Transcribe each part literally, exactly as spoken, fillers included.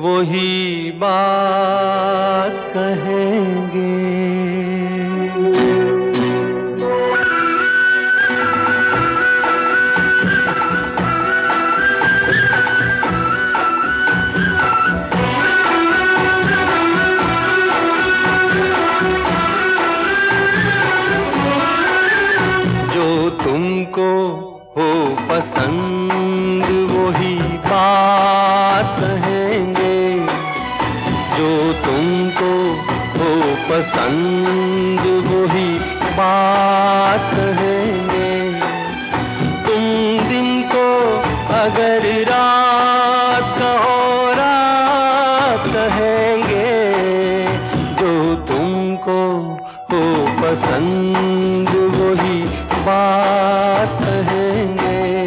वही बात कहेंगे। जो तुमको हो पसंद वही बात कहेंगे, जो तुमको हो पसंद वही बात कहेंगे। तुम दिन को अगर रात कहो रात कहेंगे, जो तुमको हो पसंद वही बात कहेंगे।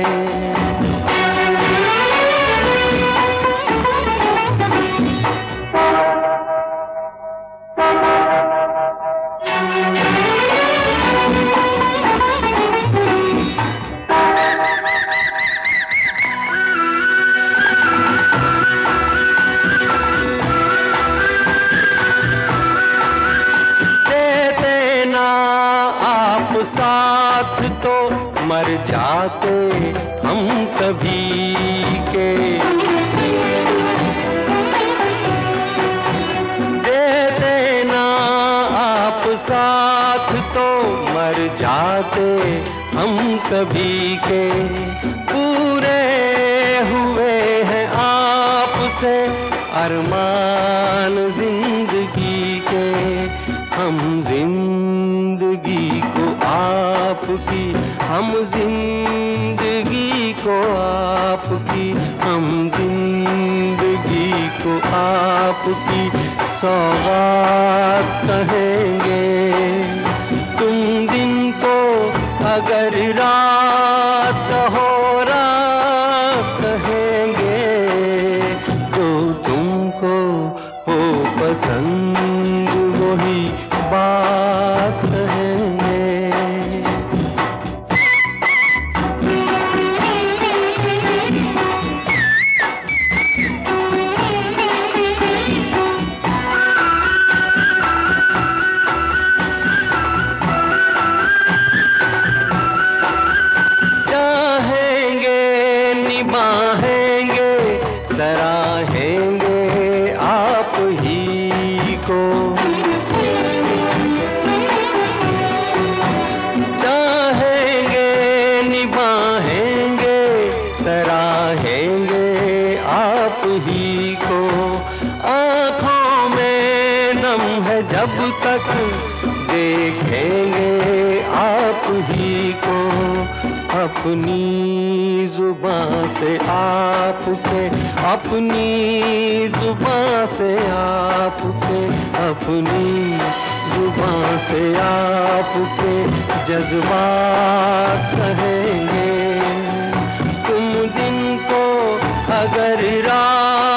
साथ तो मर जाते हम सभी के, दे देना आप साथ तो मर जाते हम सभी के। पूरे हुए हैं आपसे अरमान जिंदगी के, हम जिंदगी को आपकी, हम जिंदगी को आपकी, हम जिंदगी को आपकी सौगात कहेंगे। तुम दिन को अगर रात हो रात कहेंगे, जो तुमको हो पसंद वही बात कहेंगे। चाहेंगे निभाएंगे सराहेंगे आप ही को, चाहेंगे निभाएंगे सराहेंगे आप ही को। आँखों में नम है जब तक देखेंगे आप ही को, अपनी जुबान से आपके, अपनी जुबान से आपके, अपनी जुबान से आपके जज्बात कहेंगे। तुम दिन को अगर रात